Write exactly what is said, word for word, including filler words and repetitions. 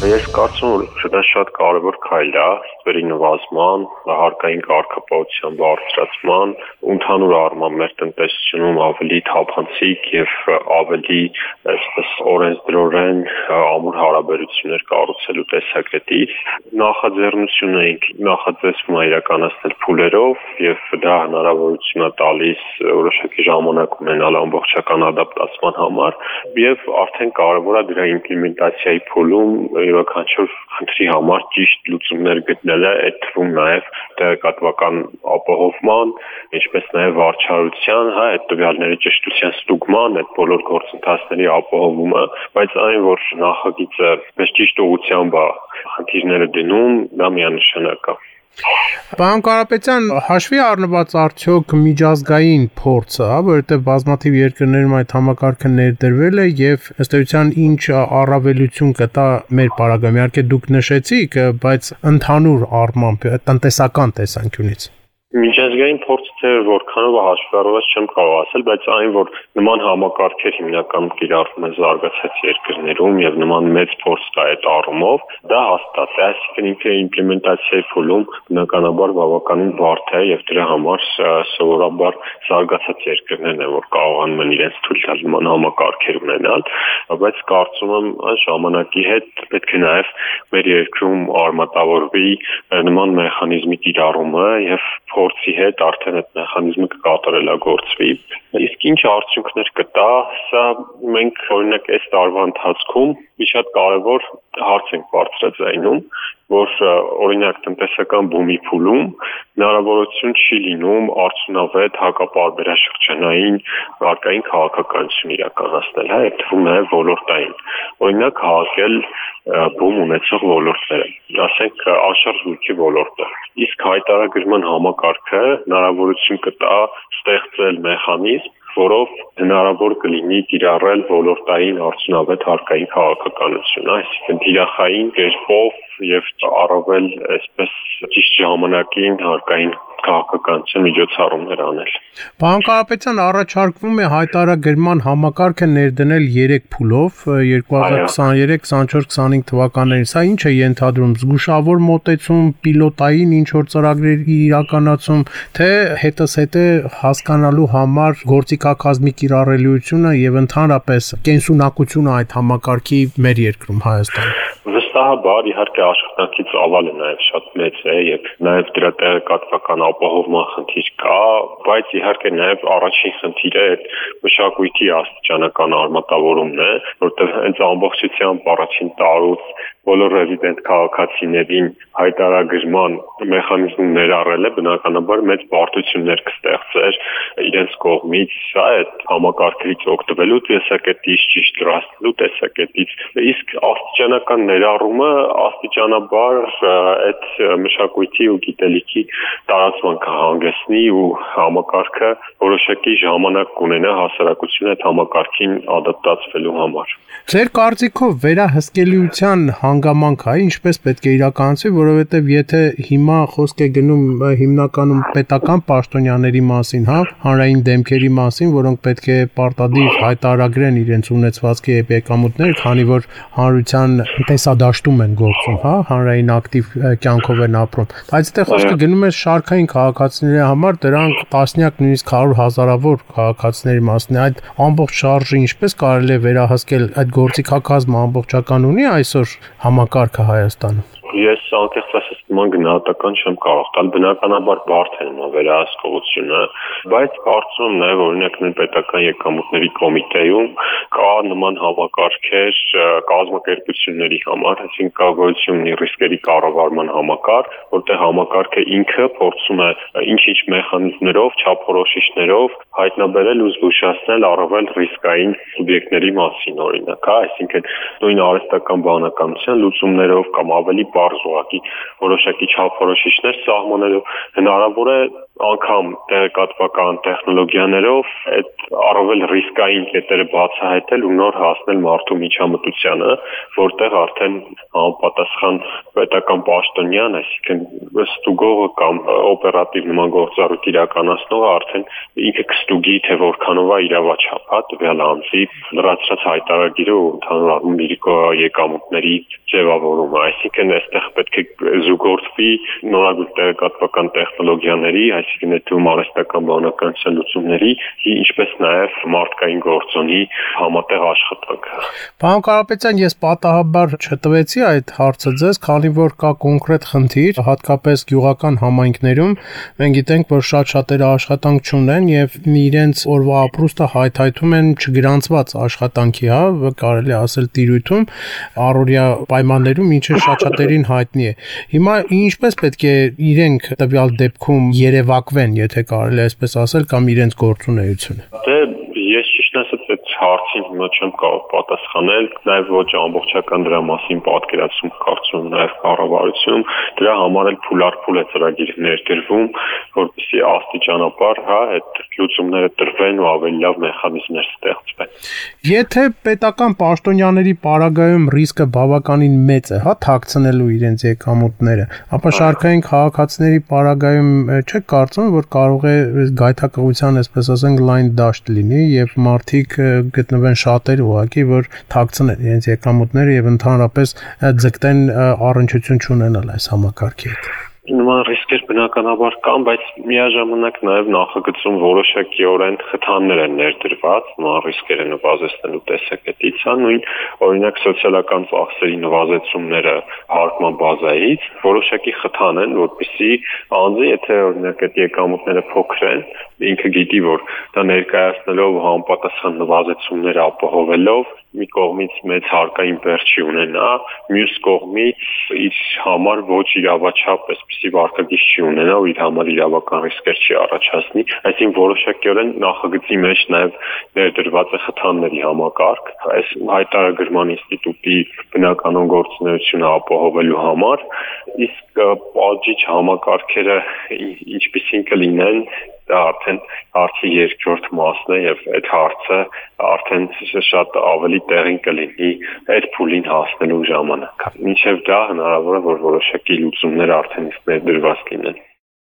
Ես կարծում եմ, որ դա շատ կարևոր քայլ է ստվերի նվազման, հարկային կարգապահության բարձրացման, ընդհանուր առմամբ մեր տնտեսությունում ավելի թափանցիկ եւ ավելի այսպես օրենսդրորեն ամուր հարաբերություններ կառուցելու տեսակետից նախաձեռնություն ենք նախաձեռնում իրականացնել փուլերով եւ դա հնարավորություն է տալիս որոշակի ժամանակ ունենալ ամբողջական ադապտացման համար եւ արդեն կարևոր է դրա իմպլեմենտացիայի փուլում յուրաքանչյուր խնդրի համար ճիշտ լուծումներ գտնելը, այդ թվում նաև տեղեկատվական ապահովման, ինչպես նաև վարչարության, հա, այդ տվյալների ճշտության ստուգման, այդ բոլոր գործընթացների ապահովումը, բայց այն, որ նախագիծը մեծ ճիշտ ուղղությամբ է խնդիրները դնում, դա միանշանակ է։ Պարոն Կարապետյան, հաշվի առնված արդյոք միջազգային փորձը, հա, որովհետև բազմաթիվ երկրներում այդ համակարգը ներդրվել է եւ ըստ էության ինչ առավելություն կտա մեր պարագայում, իհարկե դուք նշեցիք, բայց ընդհանուր առմամբ տնտեսական տեսանկյունից։ Միջազգային փորձը թե որքանով է հաշվի առնված չեմ կարող ասել, բայց այն, որ նման համակարգեր հիմնականում կիրառվում են զարգացած երկրներում եւ նման մեծ փորձ կա այդ առումով, դա հաստատ է, այսինքն ինքը իմպլեմենտացիայի փուլում բնականաբար բավականին բարդ է եւ դրա համար սովորաբար զարգացած երկրներն են, որ կարողանում են իրենց թույլ տալ նման համակարգեր ունենալ, բայց կարծում եմ այն ժամանակի հետ պետք է նաեւ մեր երկրում արմատավորվի նման մեխանիզմի կիրառումը եւ փորձի հետ արդեն այդ մեխանիզմը կկատարելագործվի։ Իսկ ինչ արդյունքներ կտա, սա մենք օրինակ այս տարվա ընթացքում մի շատ կարևոր հարց ենք բարձրաձայնում, որ օրինակ տնտեսական բումի փուլում հնարավորություն չի լինում արդյունավետ հակապարբերաշրջանային վարկային քաղաքականություն իրականացնել, հա, այդ թվում նաև ոլորտային։ Օրինակ հավաքել բում ունեցող ոլորտները, ասենք անշարժ զույգի ոլորտը։ Իսկ հայտարարագրման համակարգը հնարավորություն կտա ստեղծել մեխանիզմ, որով հնարավոր կլինի կիրառել ոլորտային արդյունավետ հարկային քաղաքականություն, այսինքն թիրախային կերպով եւ առավել այսպես ճիշտ ժամանակին հարկային քաղաքականության միջոցառումներ անել։ Պարոն Կարապետյան, առաջարկվում է հայտարարագրման համակարգը ներդնել երեք փուլով երկու հազար քսաներեք, քսանչորս, քսանհինգ թվականներին։ Սա ինչ է ենթադրում, զգուշավոր մոտեցում, պիլոտային ինչ որ ծրագրեր իրականացում, թե հետզհետե հասկանալու համար գործիքակազմի կիրառելիությունը եւ ընդհանրապես կենսունակությունը այդ համակարգի մեր երկրում Հայաստանում։ Վստահաբար իհարկե աշխատանքի ծավալը նաև շատ մեծ է եւ նաև դրա տեղեկատվական ապահովման խնդիր կա, բայց իհարկե նաև առաջին խնդիրը այդ մշակույթի աստիճանական արմատավորումն է, որտեղ հենց ամբողջությամբ առաջին տարուց բոլոր ռեզիդենտ քաղաքացիներին հայտարարագրման մեխանիզմ ներառելը բնականաբար մեծ բարդություններ կստեղծեր իրենց կողմից, սա այդ համակարգից օգտվելու տեսակետից, ճիշտ դրաստելու տեսակետից, իսկ աստիճանական ներառումը աստիճանաբար այդ մշակույթի ու գիտելիքի տարածման կհանգեցնի ու համակարգը որոշակի ժամանակ կունենա հասարակությունը այդ համակարգին ադապտացվելու համար։ Ձեր կարծիքով վերահսկելիության հանգամանք է, ինչպես պետք է իրականացվի, որովհետև եթե հիմա խոսք է գնում հիմնականում պետական պաշտոնյաների մասին, հա, հանրային դեմքերի մասին, որոնք պետք է պարտադիր հայտարարեն իրենց ունեցվածքի եւ եկամուտները, քանի որ հանրության տեսադաշտում են գործում, հա, հանրային ակտիվ կյանքով են ապրում։ Բայց այդտեղ խոսքը գնում է շարքային քաղաքացիների համար, դրանք տասնյակ նույնիսկ հարյուր հազարավոր քաղաքացիների մասին, այդ ամբողջ շարժը ինչպես կարելի է վերահսկել, այդ գործիքակազմը ամբողջական ունի այսօր համակարգը Հայաստանում։ Ես անկեղծ ասած նման գնահատական չեմ կարող տալ, բնականաբար բարդ է նման վերահսկողությունը, բայց կարծում եմ նաև օրինակ նույն պետական եկամուտների կոմիտեում կա նման համակարգեր կազմակերպությունների համար, այսինքն կա գոյություն ունի ռիսկերի կառավարման համակարգ, որտեղ համակարգը ինքը փորձում է ինչ-ինչ մեխանիզմներով, չափորոշիչներով հայտնաբերել ու զգուշացնել առավել ռիսկային սուբյեկտների մասին, օրինակ, հա, այսինքն նույն արհեստական բանականության լուծումներով կամ ավելի բարձ ուղղակի որոշակի չափորոշիչներ սահմանելով հնարավոր է անգամ տեղեկատվական տեխնոլոգիաներով այդ առավել ռիսկային կետերը բացահայտել ու նոր հասնել մարդու միջամտությանը, որտեղ արդեն համապատասխան պետական պաշտոնյան, այսինքն ստուգողը կամ օպերատիվ նման գործառույթ իրականացնողը արդեն ինքը կստուգի, թե որքանով է իրավաչափ, հա, տվյալ անձի լրացրած հայտարարագիրը ու ընդհանուր առմամբ իր եկամուտների ձևավորումը, այսինքն այստեղ պետք է զուգորդվի նորագույն տեղեկատվական տեխնոլոգիաների, այսինքն այդ թվում արհեստական բանականության լուծումների, ինչպես նաև մարդկային գործոնի համատեղ աշխատանքը։ Պարոն Կարապետյան, ես պատահաբար չտվեցի այդ հարցը ձեզ, քանի որ կա կոնկրետ խնդիր, հատկապես գյուղական համայնքներում, մենք գիտենք, որ շատ շատերը աշխատանք չունեն եւ իրենց օրվա ապրուստը հայթայթում են չգրանցված աշխատանքի, հա, կարելի է ասել տիրույթում, առօրյա պայմաններում, ինչը շատ շատերին հայտնի է։ Հիմա ինչպես պետք է իրենք տվյալ դեպքում երևակվեն, եթե կարելի է այսպես ասել, կամ իրենց գործունեությունը։ Դե ես ճիշտն ասած այդ հարցին հիմա չեմ կարող պատասխանել, նաև ոչ ամբողջական դրա մասին պատկերացում կարծում նաև կառավարությունում, դրա համար էլ փուլարփուլ է ծրագիր ներդրվում, որպեսզի աստիճանաբար, հա, այդ լուծումները տրվեն ու ավելի լավ մեխանիզմներ ստեղծվեն։ Եթե պետական պաշտոնյաների պարագայում ռիսկը բավականին մեծ է, հա, թաքցնելու իրենց եկամուտները, ապա շարքային քաղաքացիների պարագայում չեք կարծում, որ կարող է գայթակղության, այսպես ասենք, լայն դաշտ լինի եւ մարդիկ գտնվեն շատեր ուղղակի, որ թաքցնեն իրենց եկամուտները եւ ընդհանրապես ձգտեն առնչություն չունենալ այս համակարգի հետ։ Նման ռիսկեր բնականաբար կան, բայց միաժամանակ նաև նախագծում որոշակիորեն խթաններ են ներդրված, նման ռիսկերը նվազեցնելու տեսակետից, նույն օրինակ սոցիալական ծախսերի նվազեցումները հարկման բազայից որոշակի խթան են, որպեսզի անձը, եթե օրինակ այդ եկամուտները փոքր են, ինքը գիտի, որ դա ներկայացնելով համապատասխան նվազեցումները ապահովելով մի կողմից մեծ հարկային բերչի ունենա, մյուս կողմից իր համար ոչ իրավաչափ այսպիսի վարկագիծ չի ունենա ու իր համար իրավական ռիսկեր չի առաջացնի, այսինքն որոշակիորեն նախագծի մեջ նաև ներդրված է խթանների համակարգ, այս հայտարարագրման ինստիտուտի բնականon գործունեությունը ապահովելու համար, իսկ պատժիչ համակարգերը ինչպիսին կլինեն, դա արդեն հարցի երկրորդ մասն է եւ այդ հարցը արդեն շատ ավելի տեղին կլինի այդ փուլին հասնելու ժամանակ։ Մինչեւ դա հնարավոր է, որ որոշակի լուծումներ արդեն ներդրված լինեն։